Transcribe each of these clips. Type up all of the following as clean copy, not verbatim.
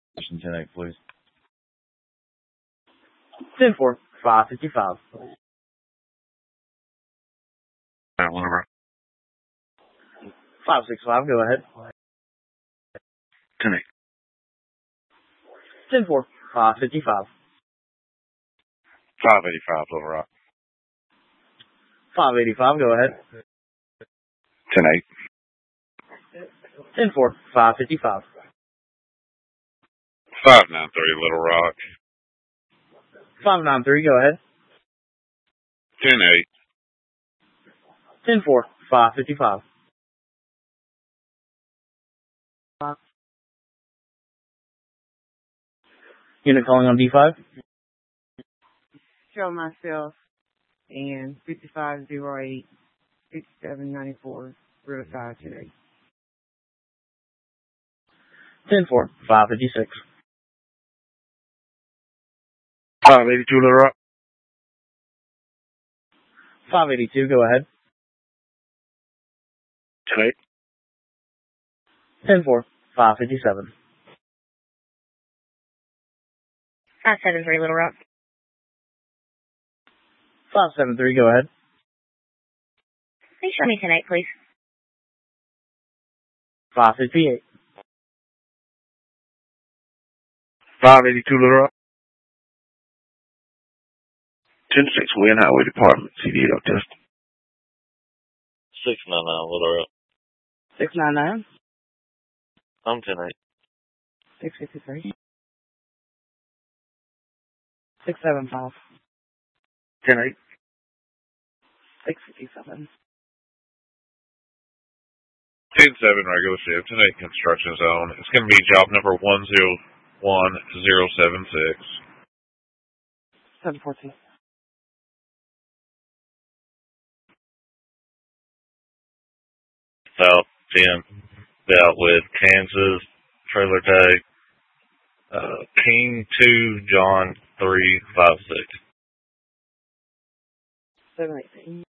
10-8, please. 10-4, 555. Whatever. 565, go ahead. 10-8. 10-4, 555. 585, Little Rock. 585, go ahead. 10-8. 10-4, 555. 593, Little Rock. 593, go ahead. 10-8. 10-4, 555. Unit calling on D5. Show myself and 5508 6794 Riverside today. 10-4, 556. 582, Little Rock. 582, go ahead. 10-8. 10-4, 557. 573, Little Rock. 573, go ahead. Please show me 10-8, please. 558. 582, Little Rock. 10-6, Wayne Highway Department, CD test. 699, Little Rock. 699. I'm 10-8. 653. 675. 10-8. 657. 10-7, regular shift, 10-8 construction zone. It's going to be job number 101076. 714. South 10, out with Kansas, trailer tag, King 2, John 356. 718.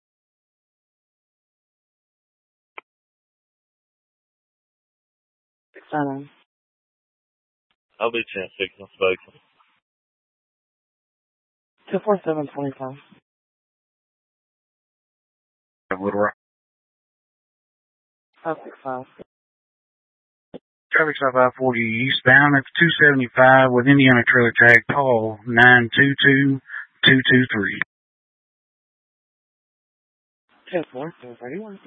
699. I'll be 10-6 on Spokane. 24725. Little Rock. 565. Traffic stop I-40 eastbound. That's 275 with Indiana trailer tag Paul 922223. 10-4, 731.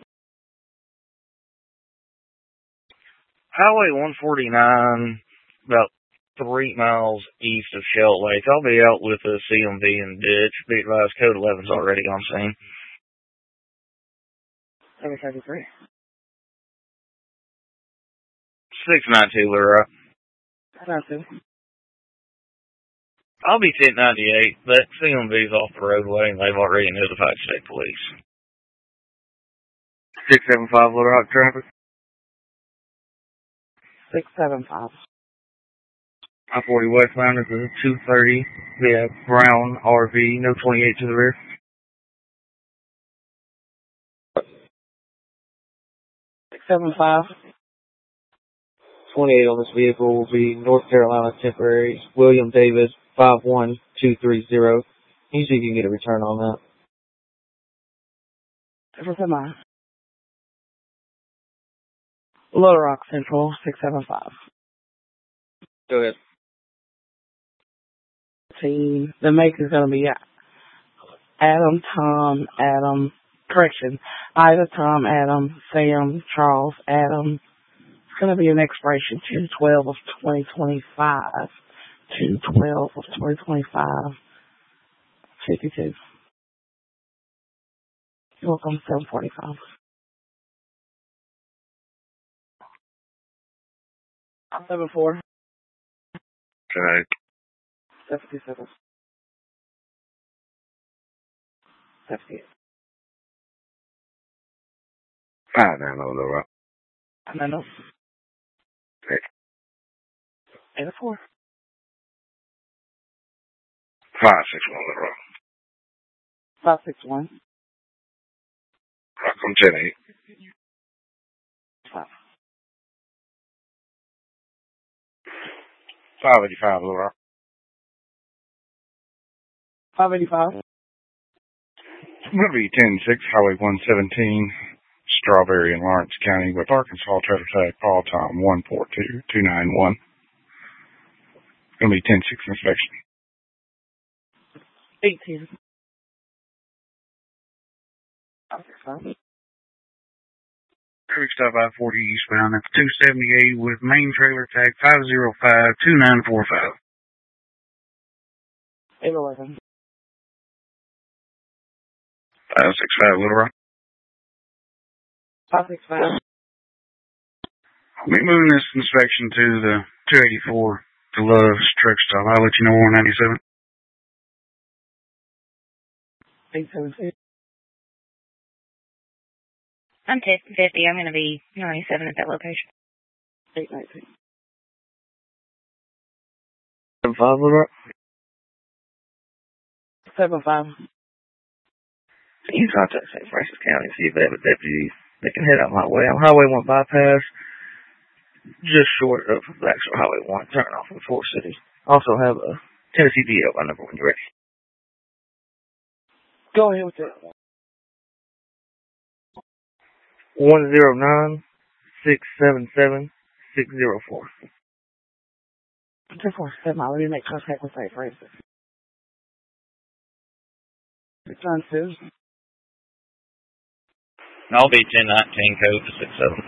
Highway 149, about 3 miles east of Shell Lake. I'll be out with a CMV and ditch. Be advised, code 11's already on scene. 733. 692, Lura. 92. I'll be 1098. That CMV's off the roadway and they've already notified state police. 675, Little Rock traffic. 675. I-40 westbound is a 230 via brown RV, no 28 to the rear. 675. 28 on this vehicle will be North Carolina temporary, William David 51230. You see if you can get a return on that. For semi. Little Rock Central 675. Go ahead. Team. The make is going to be Adam, Tom, Adam, correction, Ida, Tom, Adam, Sam, Charles, Adam. It's going to be an expiration 2/12 of 2025. 2/12 of 2025. 52. You're welcome, 745. 74. 10-8. 77. 78. 590, Little Rock. And then 84. 561, Little Rock. 561. Rock from 10-8. 5. 585 Little Rock. 585. I'm going to be 106 Highway 117, Strawberry in Lawrence County with Arkansas trailer tag call time 142291. Going to be 106 inspection. 18. 565. Creek stop I-40 eastbound. That's 278 with main trailer tag 5052945. 811. 565 Little Rock. 565. I'll be moving this inspection to the 284 to Love's truck stop. I'll let you know on 97. 872. I'm testing 50. I'm going to be 97 at that location. 819. 75 Little Rock. 75. Can you contact St. Francis County and see if they have a deputy that can head out my way? I'm Highway 1 bypass, just short of Blackstar Highway 1, turn off in Fort City. Also have a Tennessee DL by number when you're ready. Go ahead with that. 109-677-604. 247. Let me make contact with St. Francis. Return to. I'll be 1019 code to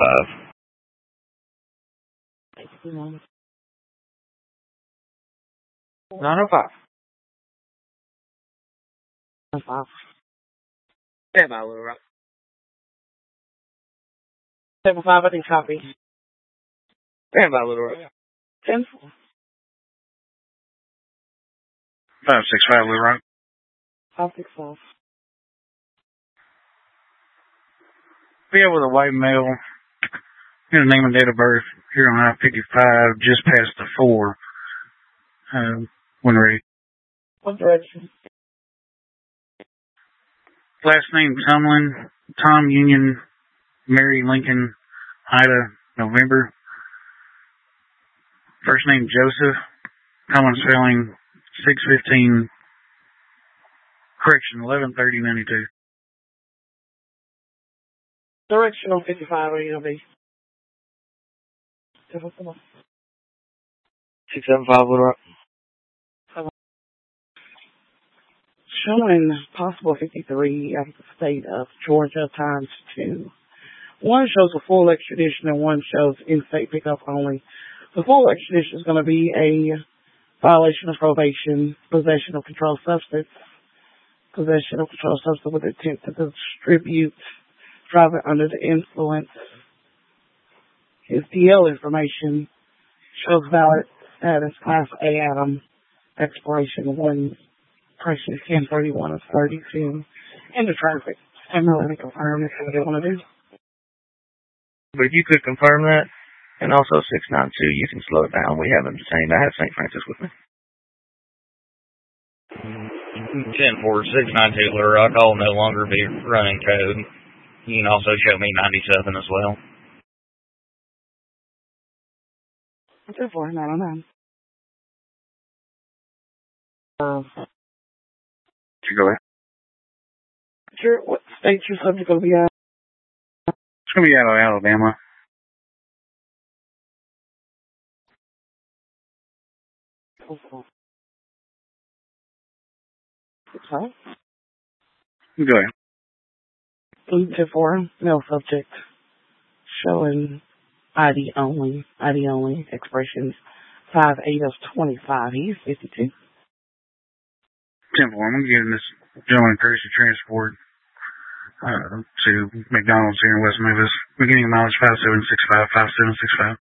675. 905. 5. Stand by, Little Rock. 75. I didn't copy. Stand by, Little Rock. 10-4. 565 Little Rock. 565. Be able with a white male. Get a name and date of birth here on I-55, just past the 4. When ready. What direction? Last name Tumlin, Tom Union, Mary Lincoln, Ida November. First name Joseph, common spelling 615, correction 113092. Direction on 55. Where are you going to be? 675 Little Rock. Showing possible 53 out of the state of Georgia times 2. One shows a full extradition and one shows in-state pickup only. The full extradition is going to be a violation of probation, possession of controlled substance with intent to distribute, driving under the influence. His DL information shows valid status Class A Adam, expiration 1. Correction 1031 of 32 into traffic. I'm not going to confirm if what they want to do. But if you could confirm that, and also 692, you can slow it down. We have them detained. I have St. Francis with me. 10-4, 692 Little Rock. I'll no longer be running code. You can also show me 97 as well. 24909. You go ahead. Sure. What state your subject going to be at? It's going to be out of Alabama. Sorry? You go ahead. 224, male subject. Showing ID only, expressions 5/8 of 25. He's 52. 10-4. I'm going to give this gentleman courtesy transport to McDonald's here in West Memphis. Beginning of mileage 5765,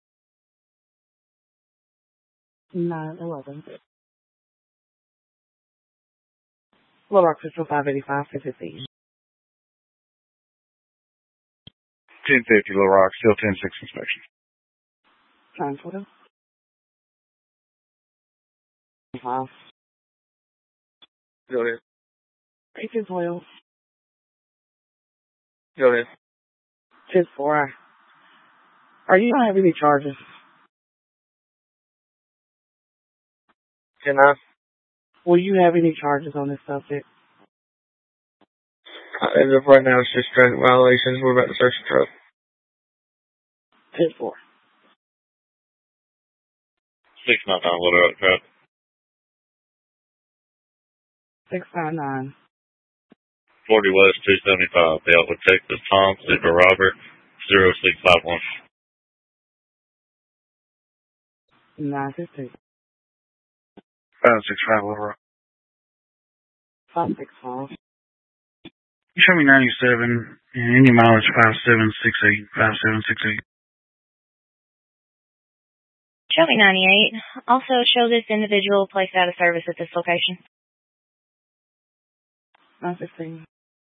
5765. 911. Little Rock Central 585, 50. 1050 Little Rock, still 10-6 inspection. 940. 5. Go ahead. 1812. Go ahead. 10-4. Are you going to have any charges? 10-9. Will you have any charges on this subject? As of right now, it's just traffic violations. We're about to search the truck. 10-4. 699 Little Rock truck. 699. 40 West 275. Dealt with Texas Tom, Super Robert, 0651. 915. 565 Little Rock. 565. You show me 97 and any mileage 5768, 5768. Show me 98. Also show this individual placed out of service at this location. 915.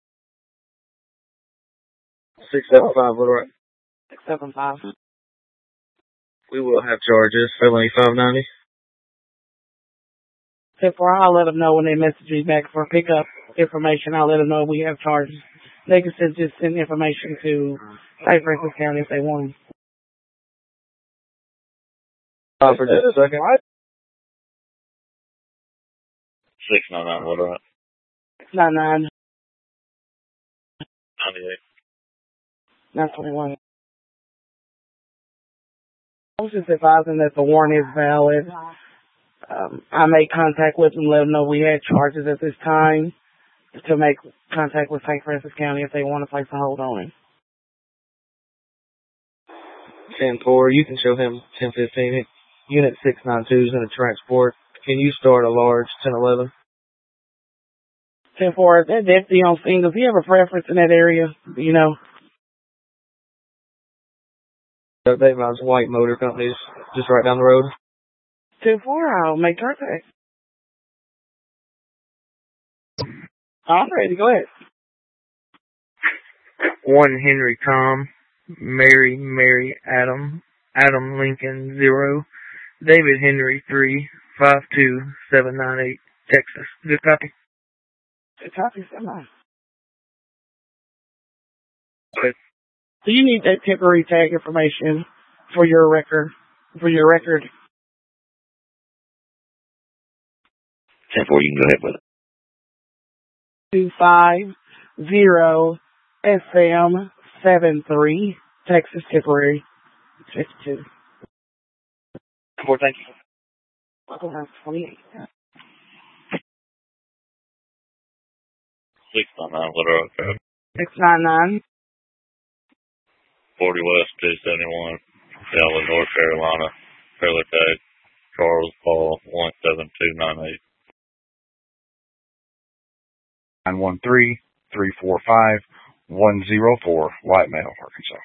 675 Little Rock. 675. We will have charges. Felony 590. 10-4. I'll let them know when they message me back for pickup information. I'll let them know we have charges. They can just send information to St. Francis County if they want. For just a second. 699 Little Rock. 99. 98. 921. I was just advising that the warrant is valid. I made contact with them, let them know we had charges at this time to make contact with St. Francis County if they want to place a hold on him. 10-4. You can show him 10-15. Unit 692 is in a transport. Can you start a large 10-11? 10-4. That deputy on scene, does he have a preference in that area? Do you know? Update about White Motor Companies just right down the road. 10-4. I'll make contact. I'm ready. Go ahead. 1 Henry Tom, Mary Adam, Adam Lincoln 0, David Henry 3, 52798, Texas. Good copy. Good copy. Semi. Good. Do you need that temporary tag information for your record? 10-4, you can go ahead with it. 250 SM73, Texas temporary. 52. 4, thank you. 28. 699 Little Rock truck. 699. 40 West 271. Charlotte, North Carolina. Trailer tag. Charles Paul 17298. 913-345-104, Whitemale, Arkansas.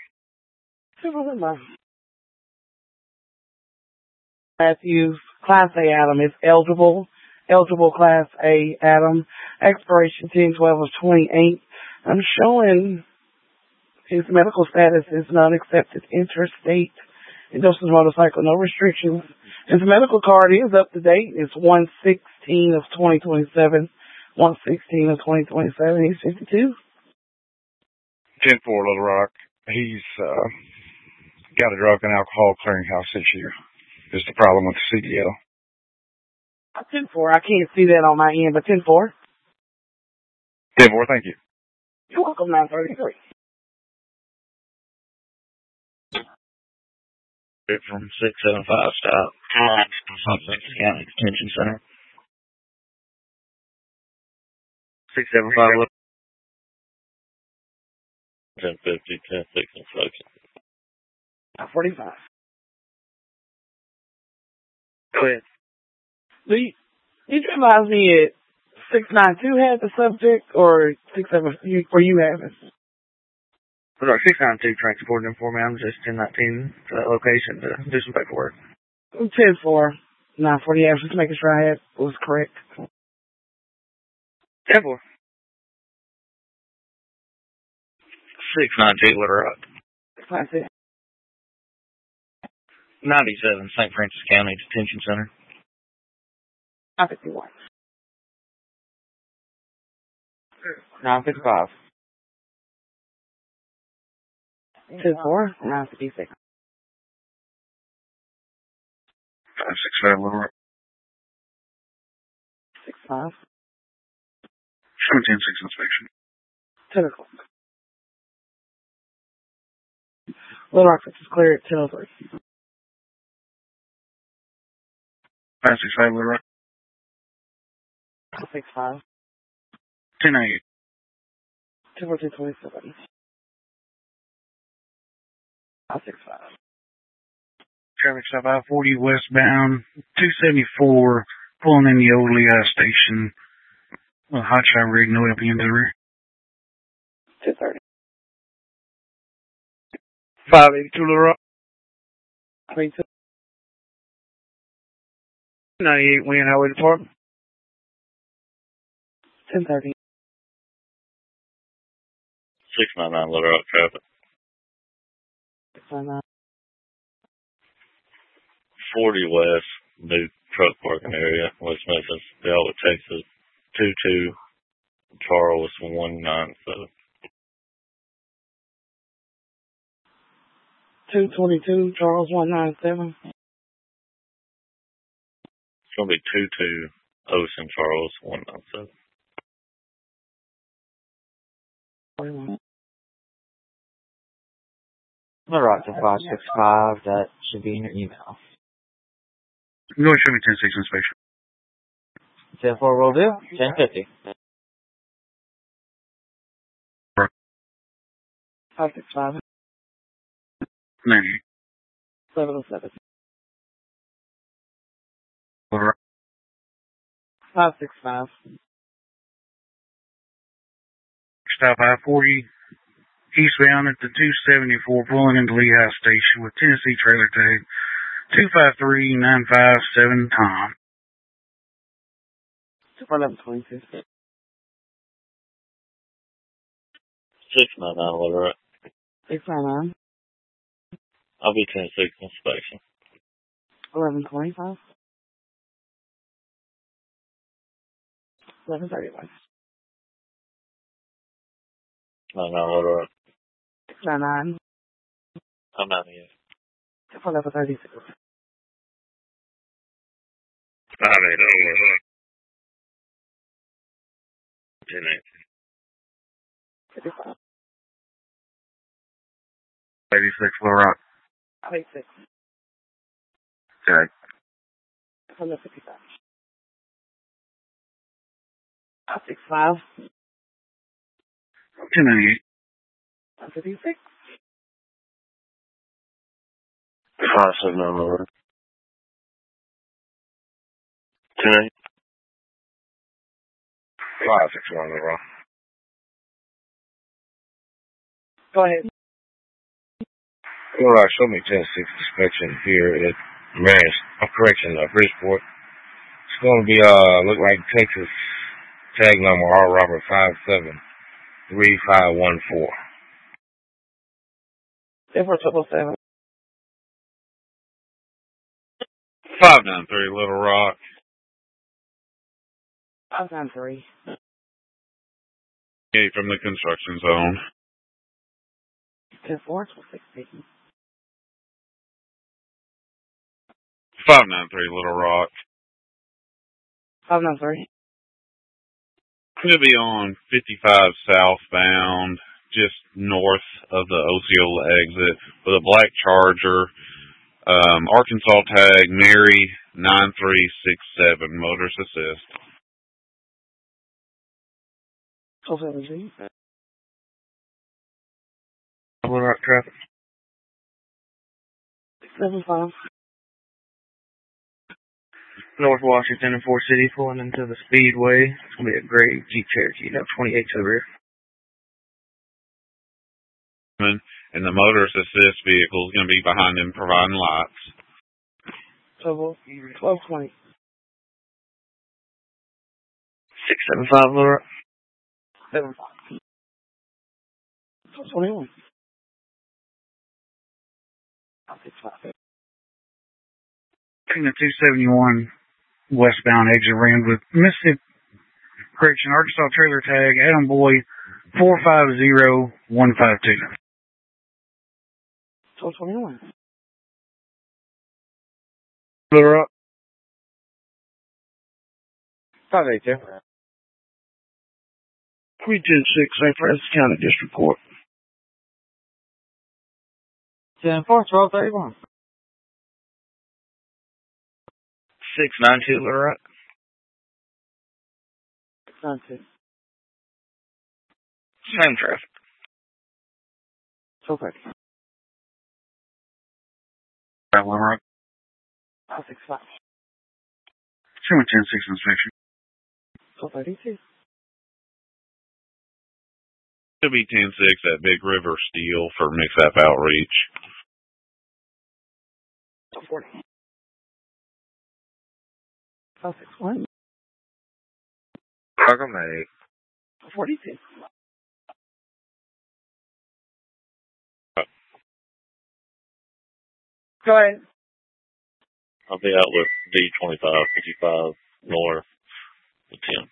Matthews, Class A Adam is eligible. Eligible Class A Adam. Expiration 10/12 of 28. I'm showing his medical status is not accepted interstate. Endorses motorcycle, no restrictions. His medical card is up to date. It's 1/16 of 2027. 1/16 of 2027. He's 52. 10-4, Little Rock. He's got a drug and alcohol clearinghouse issue. Is the problem with the CDL. 10-4. I can't see that on my end, but 10-4. 10-4, thank you. You're welcome, 933. From 675 stop. St. Francis County Detention Center. 675, 1050, 10-6 inflection. 45. go ahead. Did you advise me at 692 had the subject or 67 were you having? Well, 692 transporting them for me. I'm just 1019 to that location to do some paperwork. 10-4. 940. I was just making sure I was correct. 10-4. 692 Little Rock. That's it. 97 St. Francis County Detention Center. 951. 955. 10-4. 956. 565, Little Rock. 5. Show me 10-6 inspection. 10 o'clock. Little Rock is clear at 10:03. 565 Little Rock. 65. 1098. 24227. 565. Traffic stop I-40 westbound, 274, pulling in the old Lehigh station. Hot shot rig, no LPN to the rear. 230. 582 Little Rock. 32. 98 Wayne Highway Department. 1030. 699 Little Rock traffic. 699. 40 West, new truck parking area, West Memphis, Delaware, Texas, 22 Charles 197. 222 Charles 197. It's going to be 22 Ocean Charles 197. 41. Little Rock to 565. That should be in your email. Go ahead and show me 10-6 inspection. 10-4 will do. 1050. 565. 98. 707. Little Rock. 565. Stop I-40 eastbound at the 274, pulling into Lehigh Station with Tennessee trailer tag 253957 Tom. 1122. 699 Little Rock. 699. I'll be 10-6 inspection. 1125. 1131. 99 Little Rock. 699. I'm not here. 1136. 580 Little Rock. 10-8. 55. 86 Little Rock. 86. Okay. 1155. 565. 1098. 156. 579 Little Rock. 10-8. 561 Little Rock. Go ahead. Little Rock, show me 10-6 inspection here at Bridgeport. It's going to be, look like Texas tag number R. Robert 573514. 777. 593 Little Rock. 593. 8 from the construction zone. 10-4 to 16. 593 Little Rock. 593. It'll be on 55 southbound, just north of the Osceola exit, with a black Charger. Arkansas tag, Mary 9367, motorist assist. 1217. Little Rock traffic. 675. North Washington and Fort City pulling into the Speedway. It's going to be a gray Jeep Cherokee. Got 28 to the rear. And the motorist assist vehicle is going to be behind him providing lights. 1220. 675 Little Rock. 75. 1221. 565. Taking the 271 westbound exit ran with Mississippi Correction, Arkansas trailer tag, Adam Boy 450152. 1221. Little Rock. 582. We 10-6, St. Francis County District Court. 10-4, 1231. 692 Little Rock. 692. Same traffic. 1230. Little Rock. 565. Show me 10-6 inspection. 1232. It'll be 10-6 at Big River Steel for mix-up outreach. 1240. 561. Welcome, mate. 42. Go ahead. I'll be out with D2555 North at 10.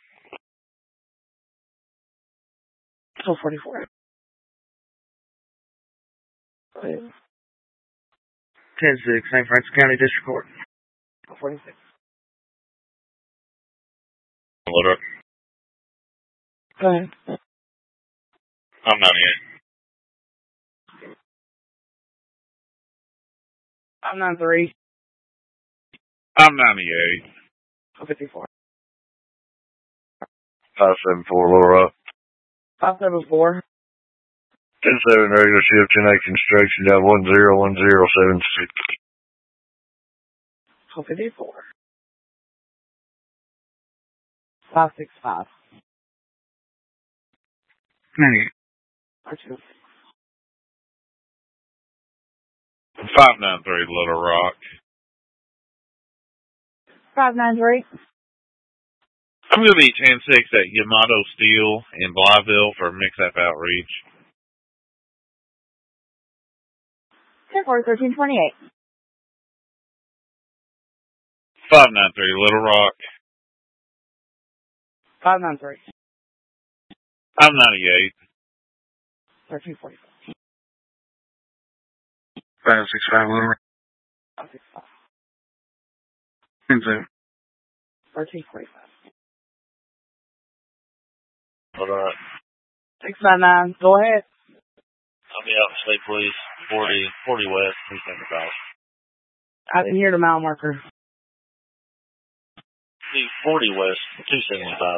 1244. Go ahead. 10-6, St. Francis County District Court. 46. Little Rock. Go ahead. I'm 98. I'm 93. I'm 98. 54. 574 Little Rock. 574. 10-7 regular shift, 10-8 construction down 101076. 1254. 565. 98. 593 Little Rock. 593. I'm going to be 10-6 at Yamato Steel in Blytheville for mix-up outreach. 1328. 593 Little Rock. 593. I'm 98. 1345. 565 Little Rock. 565. 10-7. 1345. All right. 699. Go ahead. I'll be out in State Police, 40 West, 275. I didn't hear the mile marker. 40 West, 275.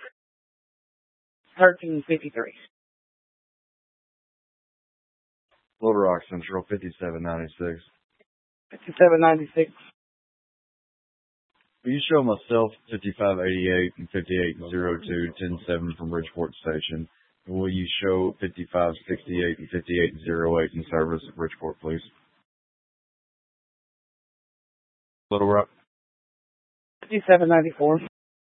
1353. Little Rock Central, 5796. 5796. Will you show myself 5588 and 5802, 107 from Bridgeport Station? And will you show 5568 and 5808 in service at Bridgeport, please? Little Rock. 5794.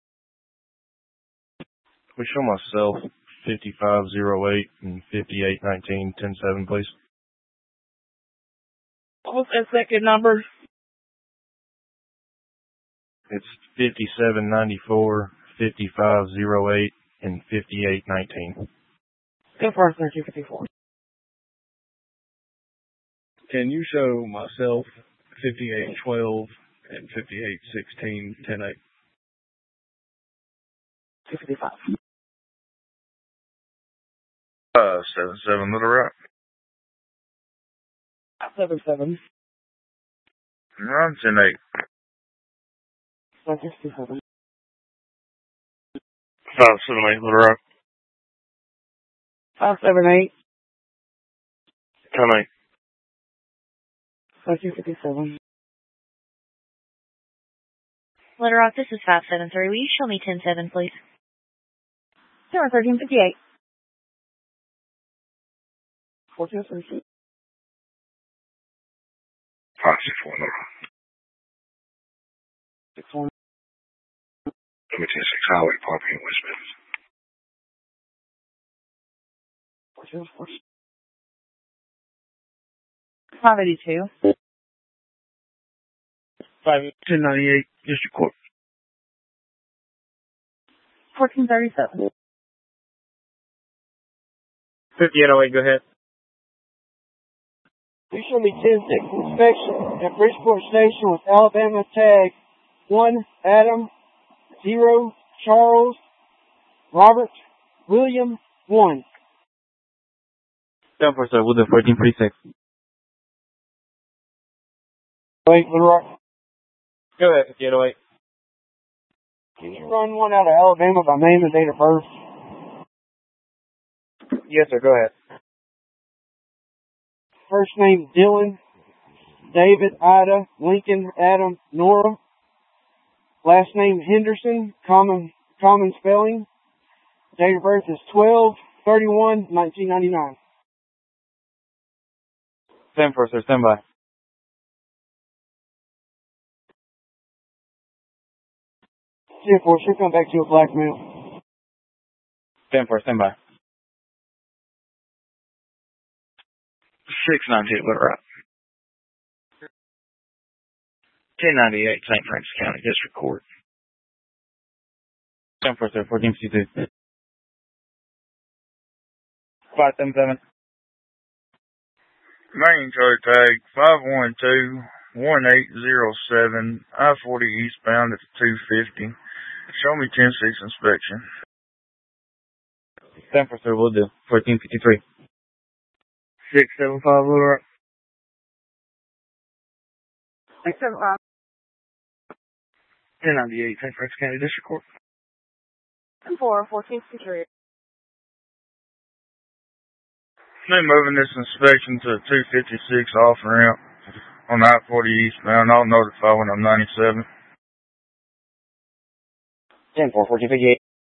We show myself 5508 and 5819, 107, please. What was that second number? It's 5794, 5508, and 5819. Go for 1354. Can you show myself 5812 and 5816, 108? 255. 577 Little Rock. 577. I'm 10-8. 567. 578 Little Rock. 578. 10-8. 1357. Little Rock, this is 573. Will you show me 107, please? 1358. 1433. 564 Little Rock. 61. 10-6 Highway Parking in West Memphis. 582. 1098 District Court. 1437. 5808, go ahead. You show me 10-6 inspection at Bridgeport Station with Alabama tag 1 Adam 0 Charles, Robert, William, 1. 10-4, sir. We'll do 1446. Wait, Little Rock. Go ahead, 5808. Can you run one out of Alabama by name and date of birth? Yes, sir. Go ahead. First name Dylan, David, Ida, Lincoln, Adam, Nora. Last name Henderson, common spelling. Date of birth is 12/31/1999. 10-4, sir. Stand by. 10-4, she'll come back to you with blackmail. 10-4, stand by. 692 Little Rock. 1098 St. Francis County District Court. 10-4, sir. 1452. 577. Main chart tag 512-1807, I-40 eastbound at 250. Show me 10-6 inspection. 10-4, sir. We'll do 1453. 675 Little Rock. 675. 1098 St. Francis County District Court. 1453. They're moving this inspection to 256 off ramp on I-40 eastbound. I'll notify when I'm 97. 10-4, 1458.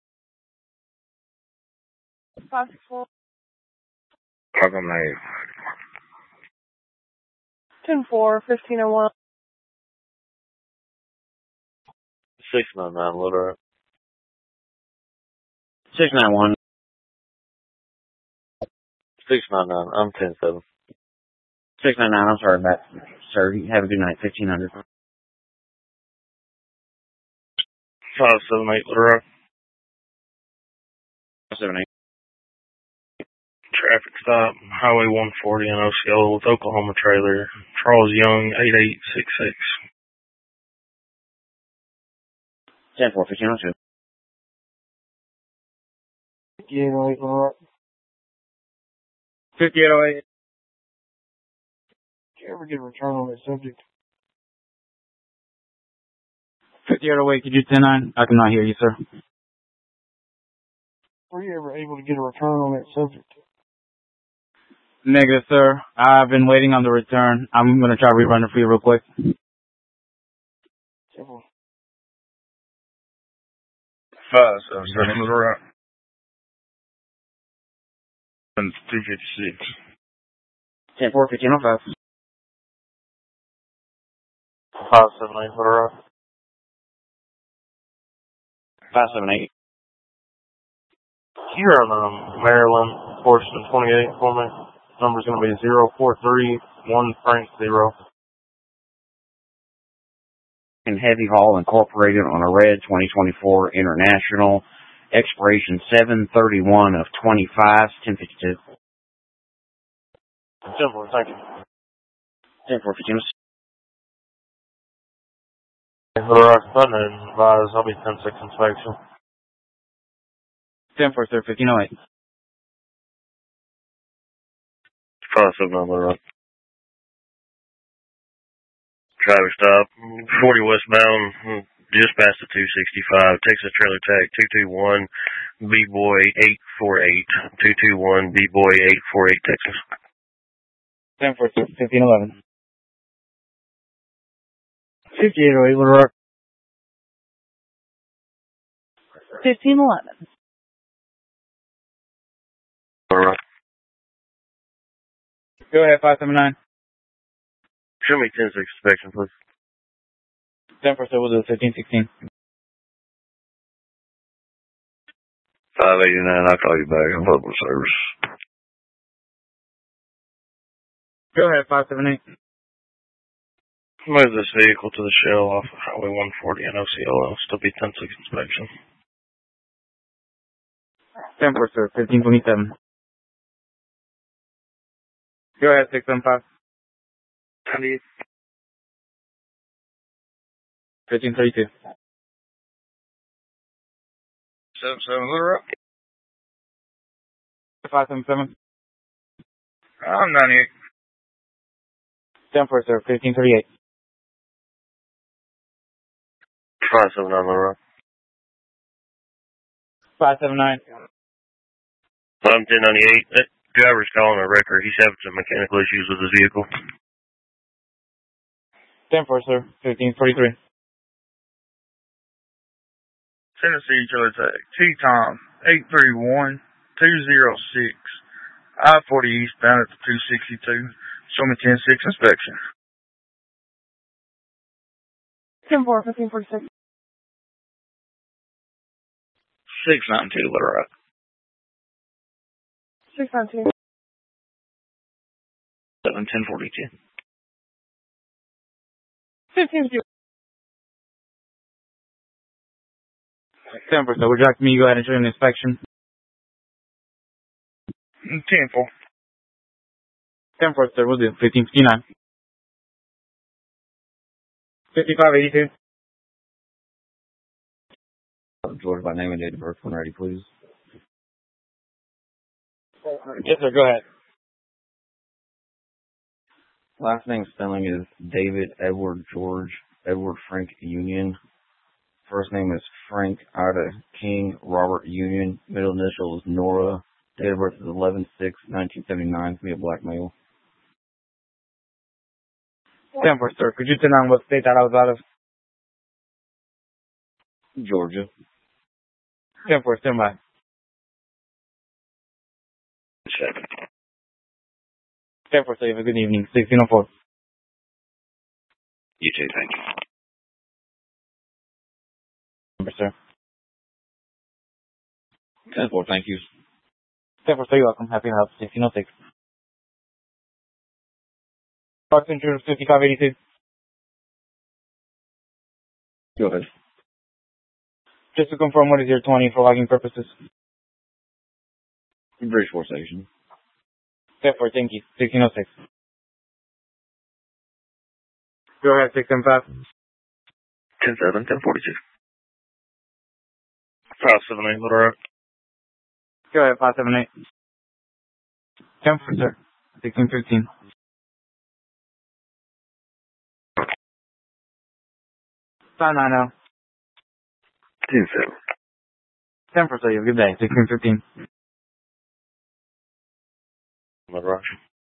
564. Welcome, Nave. 10-4, 1501. 699 Little Rock. 691. 699. I'm 107. 699. I'm sorry about that, sir. Have a good night. 1500. 578 Little Rock. 578. Traffic stop, Highway 140 in Osceola with Oklahoma trailer. Charles Young, 8866. 10-4, 1502. 5808 Little Rock. 5808. Did you ever get a return on that subject? 5808, could you 10-9? I cannot hear you, sir. Were you ever able to get a return on that subject? Negative, sir. I've been waiting on the return. I'm going to try to rerun it for you real quick. 577 Little Rock. 256. 10-4, 1505. 578 Little Rock. 578. Here on Maryland, Portion 28 for me. Number's going to be 0431 Frank 0. And Heavy Haul Incorporated on a red 2024 International. Expiration 7/31 of 25, 1052. 10-4, thank you. 10-4, 15. Little Rock, button and advise. I'll be 10-6 inspection. 10-4, sir. 1508. 579 Little Rock. Traffic stop, 40 westbound, just past the 265, Texas trailer tag 221, B-Boy 848, 221, B-Boy 848, Texas. 10-4, sir. 1511. 5808 Little Rock. 1511. Little Rock. Go ahead, 579. Show me 10-6 inspection, please. 10-4, sir. We'll do 1516. 589, I'll call you back. I'm public service. Go ahead, 578. Move this vehicle to the shell off of Highway 140 in Osceola. Still be 10-6 inspection. 10-4, sir. 1527. Go ahead, 675. 1532. 277 Little Rock. 577. I'm 98. 10 for sir, 1538. 579 Little Rock. 579. I'm 1098. That driver's calling a wrecker. He's having some mechanical issues with his vehicle. 10 for sir, 1543. Tennessee Trailer Tag. T-Tom 831 206. I-40 eastbound at the 262. Show me 10-6 inspection. 10-4, 1546. 692 Little Rock. 692. 1042. 15-0. 10 for sir, would you like me to go ahead and show you an inspection? 10-4. 10 for sir, we'll do 1559. 5582. George, by name and date of birth when ready, please. Yes, sir, go ahead. Last name spelling is David Edward George Edward Frank Union. First name is Frank Ida King Robert Union. Middle initial is Nora. Date of birth is 11/6/1979. Be a black male. 10 for sir, could you tell me what state that I was out of? Georgia. 10 for stand by. 10 for sir, have a good evening. 1604. You too, thank you. Number, sir. 10-4, thank you. 10 for sir, you're welcome. Happy to help. 1606. Park Intruder 5582. Go ahead. Just to confirm, what is your 20 for logging purposes? Bridgeport Station. 10-4, thank you. 1606. Go ahead, 675. 10-7, 1042. 578 Little Rock. Go ahead, 578. 10 for sir. 1615. 590. 10-7. 10 for sir, you have a good day. 1615. Little Rock.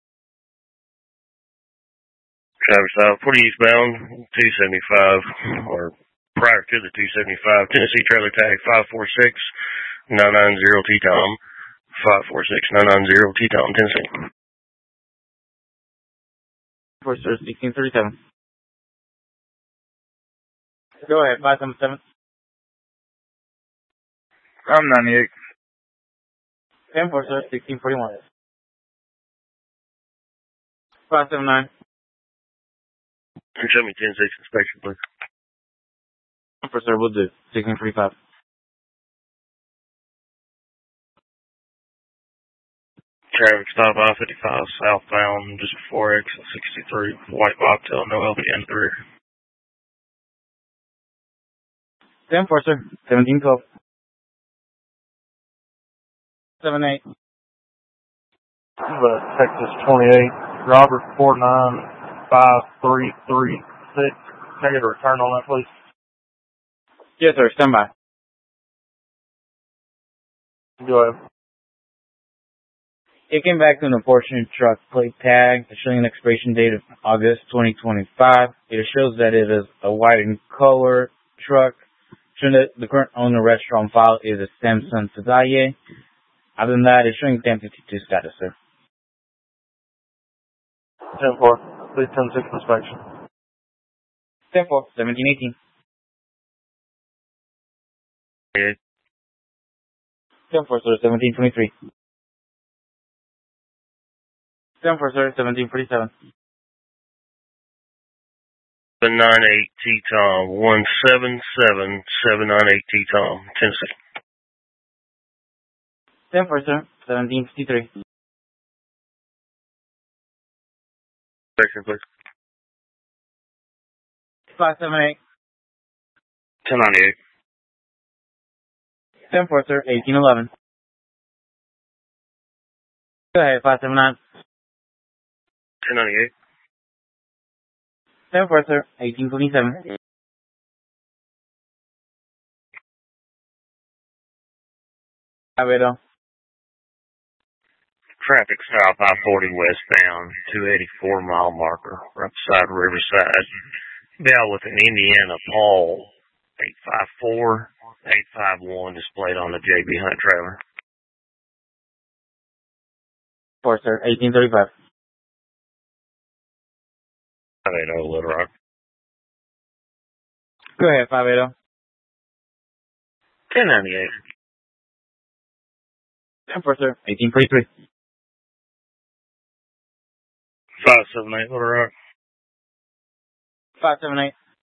Traverse South, 40 eastbound, 275, or prior to the 275, Tennessee Trailer Tag 546-990 T-Tom, 546-990 T-Tom, Tennessee. For sir, 1637. Go ahead, 577. I'm 98. 10 for sir, 1641. 579. And show me 10-6 inspection, please. For sir, we'll do 1645. Traffic stop I-55 southbound, just before exit 63, white bobtail, no LP in the rear. 10 for sir, 1712. 78. Texas 28, Robert 495-336. Can I get a return on that, please? Yes, sir. Stand by. Go ahead. It came back to an unfortunate truck plate tag showing an expiration date of August 2025. It shows that it is a white in color truck. Showing that the current owner register on file is a Samsung Sedaye. Other than that, it's showing 1052 status, sir. 10-4, please 10-6 inspection. 10-4, 1718. 10-4, sir, 1723. 10-4, sir, 1747. 798 T-Tom, 177798 T-Tom, Tennessee. 10-4, sir, 1753. Inspection, please. 578. 1098. 10-4, sir. 1811. Go ahead, 579. 1098. 10-4, sir. 1827. Albedo. Traffic stop I-40 westbound, 284 mile marker, right beside Riverside. Dealt with an Indiana Paul, 854-851 displayed on the JB Hunt trailer. 4, sir. 1835. 580 Little Rock. Go ahead, 580. 1098. 10-4, sir. 1843. 578 Little Rock. 578.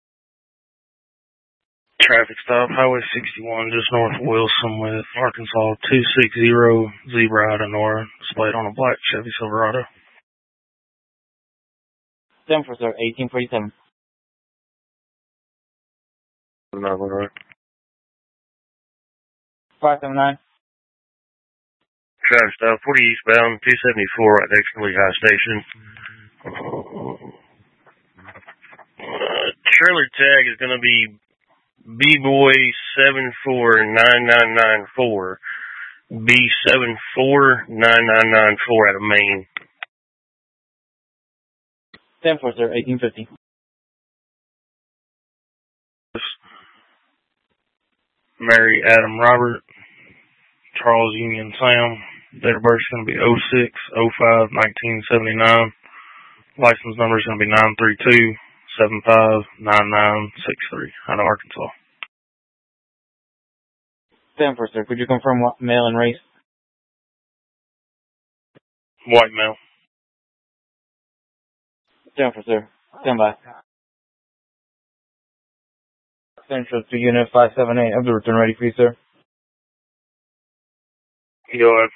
Traffic stop, Highway 61, just north of Wilson with Arkansas 260, Zebra out of Nora, displayed on a black Chevy Silverado. 10-4, sir. 1847. Little Rock. 579. Traffic stop, 40 eastbound, 274 right next to Lehigh Station. Trailer tag is going to be B-Boy 749994, B749994 out of Maine. 10-4, sir. 1850. Mary Adam Robert, Charles Union Sam. Date of birth is going to be 06/05/1979. License number is going to be 932-759963 out of Arkansas. 10-4, sir. Could you confirm what male and race? White male. 10-4, sir. Stand by. Central to Unit 578. Have the return ready for you, sir. Go ahead.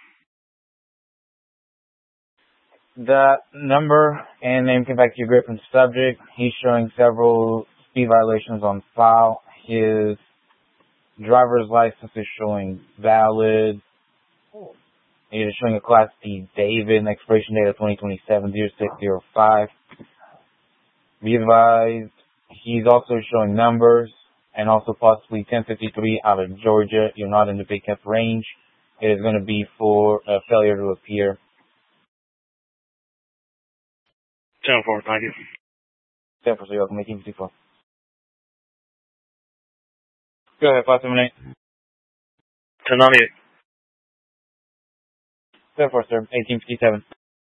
The number and name came back to your grip from subject. He's showing several speed violations on file. His driver's license is showing valid. It is showing a Class D David, an expiration date of 2027-0605. Be advised, he's also showing numbers and also possibly 1053 out of Georgia. You're not in the pickup range. It is going to be for a failure to appear. 10-4, thank you. 10-4, so you're welcome. 1854. Go ahead, 578. 1098. 10-4, sir. 1857.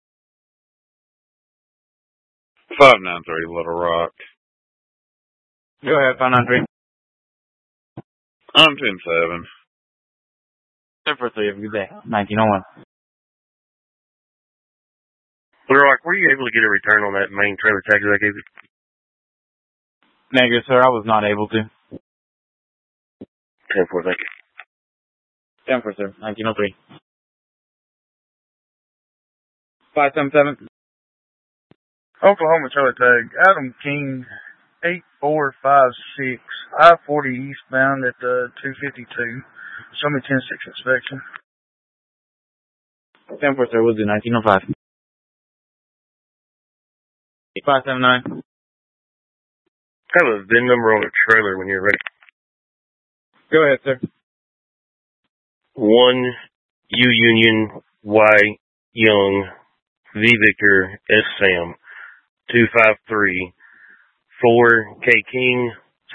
593 Little Rock. Go ahead, 593. I'm 10-7. 10-4, so you have a good day. 1901. Little Rock, were you able to get a return on that main trailer tag that I gave you? Negative, sir. I was not able to. 10-4, thank you. 10-4, sir. 1903. 577. Oklahoma trailer tag, Adam King, 8456, I-40 eastbound at 252. Show me 10-6 inspection. 10-4, sir. We'll do 1905. 579. I have a VIN number on the trailer when you're ready. Go ahead, sir. 1 U Union Y Young V Victor S Sam 253 4 K King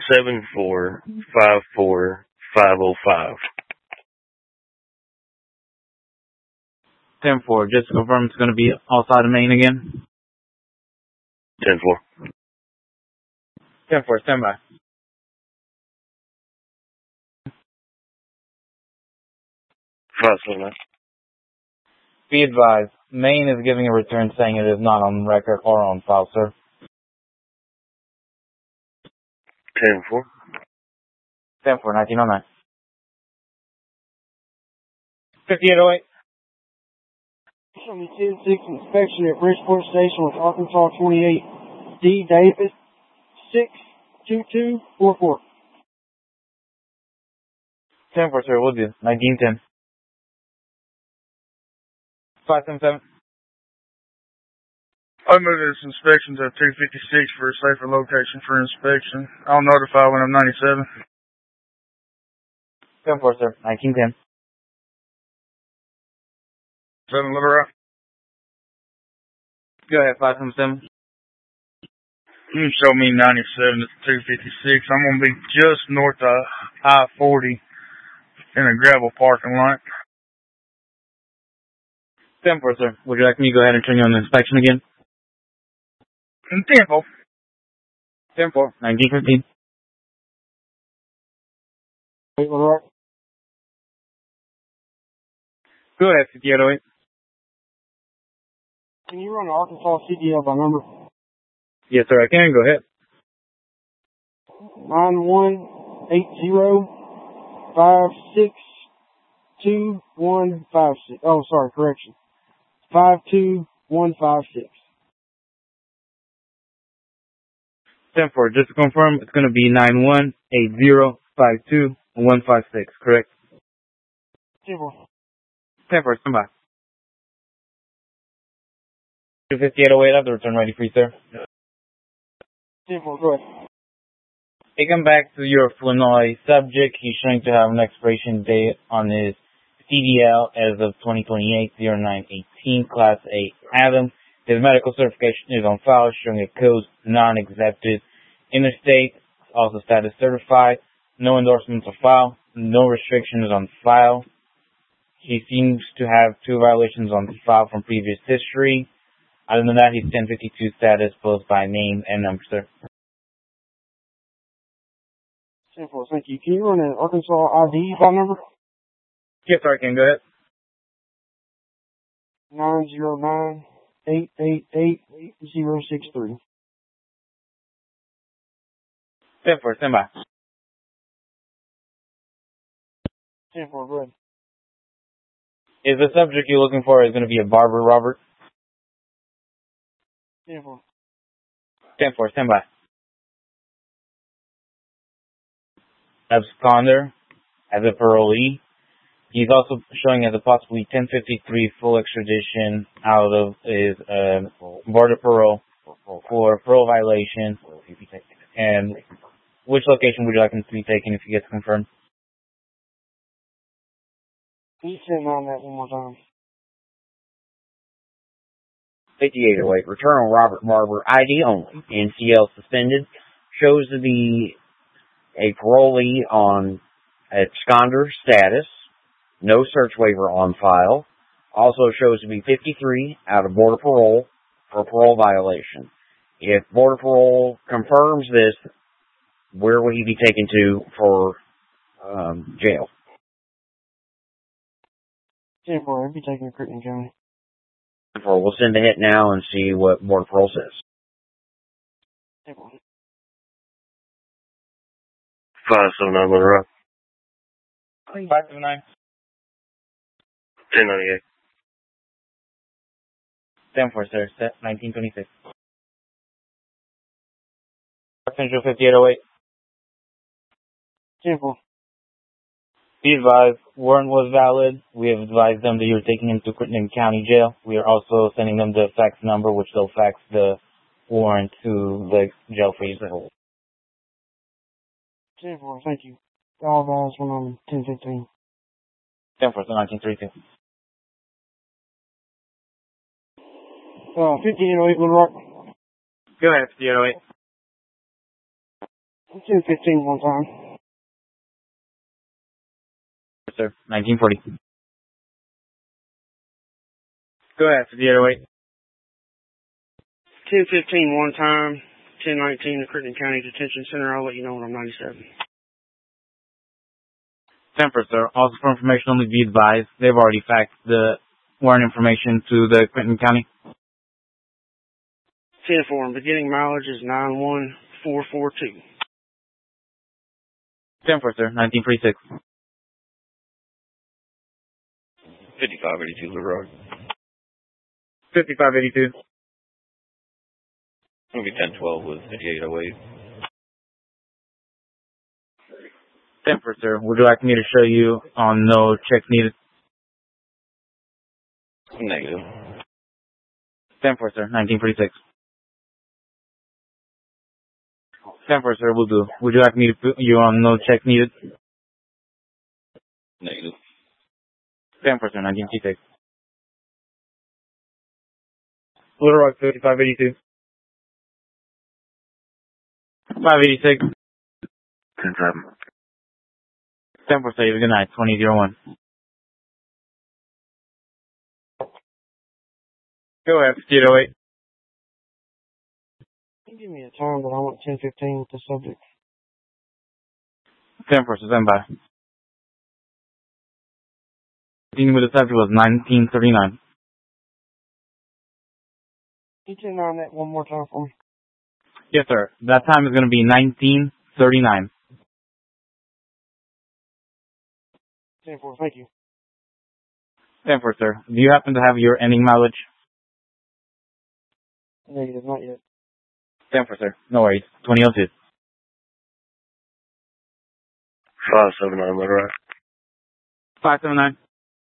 7454505. 10-4. Just to confirm, it's going to be outside of Maine again. 10-4. 10-4. Stand by. Be advised, Maine is giving a return saying it is not on record or on file, sir. 10-4. 10-4, 1909. 5808. Show me 10-6 inspection at Bridgeport Station with Arkansas 28 D David 62244. 10-4, sir. We'll do. 1910. 577. I move this inspection to 256 for a safer location for inspection. I'll notify when I'm 97. 10-4, sir. 1910. 7 Little Rock. Go ahead, 577. You can show me 97 to 256. I'm going to be just north of I-40 in a gravel parking lot. 10-4, sir. Would you like me to go ahead and turn you on the inspection again? 10-4. 10-4. 1915. Go ahead, 5808. Can you run the Arkansas CDL by number? Yes, sir, I can. Go ahead. 9180562156. Oh, sorry, correction. 52156. 10-4. Just to confirm, it's going to be 9180522156, correct? 10-4. 10-4, stand by. 25808, I have the return ready for you, sir. 10-4, go ahead. Taken back to your Illinois subject, he's showing to have an expiration date on his CDL as of 2028-09-18, Class A Adam. His medical certification is on file, showing a code non-accepted. Interstate, also status certified. No endorsements on file. No restrictions on file. He seems to have 2 violations on file from previous history. Other than that, he's 1052 status, both by name and number, sir. 10-4, thank you. Can you run an Arkansas ID by number? Yes, sir, I can. Go ahead. 909-888-8063. 10-4, stand by. 10-4, go ahead. Is the subject you're looking for is going to be a barber, Robert? 10-4. 10-4, stand by. Absconder as a parolee. He's also showing as a possibly 1053 full extradition out of his border parole for parole violation. And which location would you like him to be taken if he gets confirmed? Can you send on that one more time? 5808, return on Robert Barber, ID only, NCL suspended, shows to be a parolee on absconder status, no search waiver on file, also shows to be 53 out of border parole for parole violation. If border parole confirms this, where will he be taken to for jail? 10-4, I'll be taking to Crittenden County. We'll send a hit now and see what border parole says. 10-4. 579 Little Rock. 579. 1098. 10-4, sir. Set 1926. Central 5808. 10-4. Be advised, warrant was valid. We have advised them that you're taking him to Crittenden County Jail. We are also sending them the fax number, which they'll fax the warrant to the jail for you to hold. 10-4, thank you. All guys went on 10-15. 10-4, so 1932. 5808 Little Rock. Go ahead, 5808. 10-15 one time. Yes, sir. 1940. Go ahead, 5808. 10-15 one time. 10-19 the Crittenden County Detention Center. I'll let you know when I'm 97. 10-4, sir. Also for information only, be advised, they've already faxed the warrant information to the Crittenden County. 10-4, and beginning mileage is 91442. 10-4, sir. 1946. 5582 Little Rock. 5582. It'll be 1012 with 5808. 10-4, sir. Would you like me to show you on no check needed? Negative. 10-4, sir. 1946. 10-4, sir. Will do. Would you like me to put you on no check needed? Negative. 10-4, sir. 1956. Little Rock 5582. 586. 10-7. 10-4, sir. You have a good night. 2001. Go ahead. 808. You give me a time, but I want 10:15 with the subject. 10-4, sir. Stand by. With the subject was 1939. Can you turn on that one more time for me? Yes, sir. That time is going to be 1939. 10-4, thank you. 10-4, sir. Do you happen to have your ending mileage? Negative, not yet. 10-4, sir. No worries. 2002. 579, let right. 579.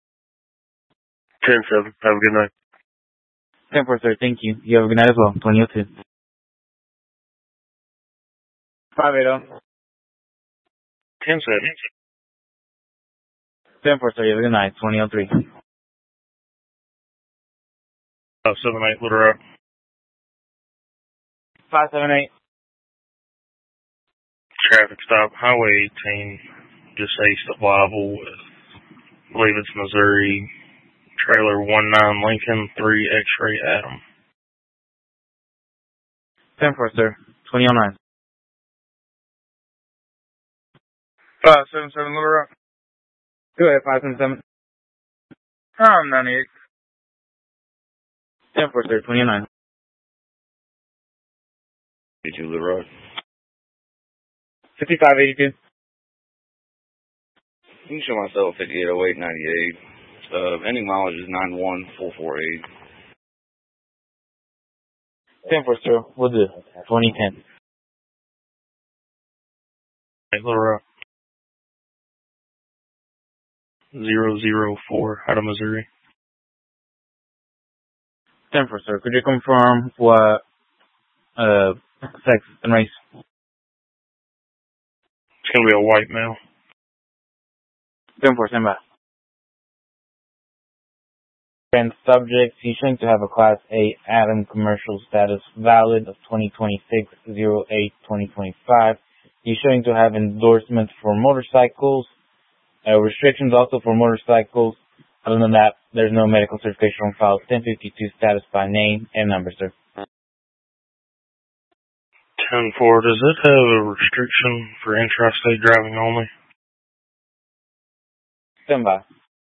10-7, have a good night. 10-4, sir. Thank you. You have a good night as well. 2002. 580. 10-7. 10-4, sir. You have a good night. 2003. 578, Little Rock. 578. Traffic stop, Highway 18, just east of Bible, I believe it's Missouri. Trailer 19 Lincoln, 3 X-ray Adam. 10-4, sir. 2009. 577 Little Rock. Go ahead. 577. 98. 10-4, sir. 29. 82 Little Rock. 5582. You can show myself 5808 98. Ending mileage is 91448. 10-4, sir. We'll do. 2010. Hey, Little Rock. 004 out of Missouri. 10-4, sir. Could you confirm what sex and race? It's going to be a white male. 10-4, stand by. And subject, he's showing to have a Class A Adam commercial status valid of 2026-08-2025. He's showing to have endorsements for motorcycles, restrictions also for motorcycles. Other than that, there's no medical certification on file. 1052 status by name and number, sir. 10-4, does it have a restriction for intrastate driving only? Stand by.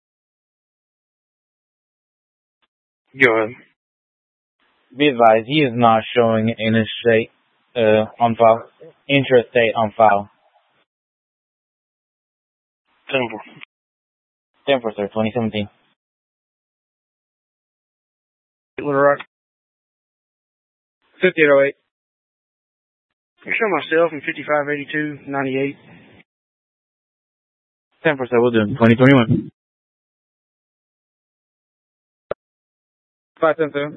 Go ahead. Be advised, he is not showing interstate on file. Intrastate on file. 10-4. 10-4, sir. 2017. Little Rock. 5808. I show myself in 5582 98. 10-4, sir. We'll do. 2021. 577.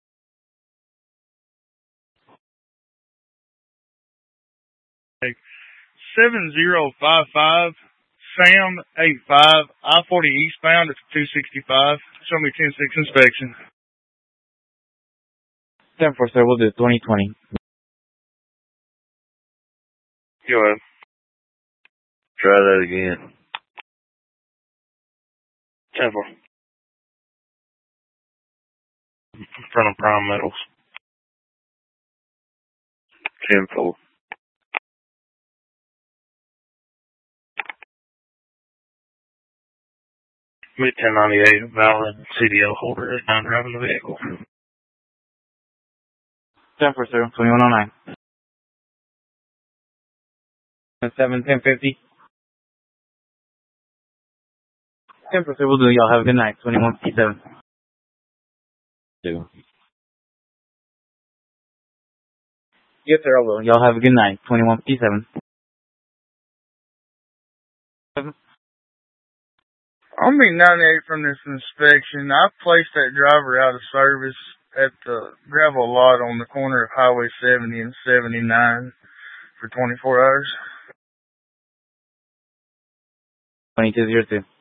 7055 Sam 85 I-40 eastbound at 265. Show me 10-6 inspection. 10-4, sir. We'll do. 2020. Go ahead. Try that again. 10-4. In front of Prime Metals. 10-4. Mid-1098, valid CDL holder is not driving the vehicle. 10-4, sir. 2109. 1050. 10-4, sir. We'll do. Y'all have a good night. 2157. 2. Yes, sir. I will. Y'all have a good night. 2157. I'll be 98 from this inspection. I placed that driver out of service at the gravel lot on the corner of Highway 70 and 79 for 24 hours. 2202.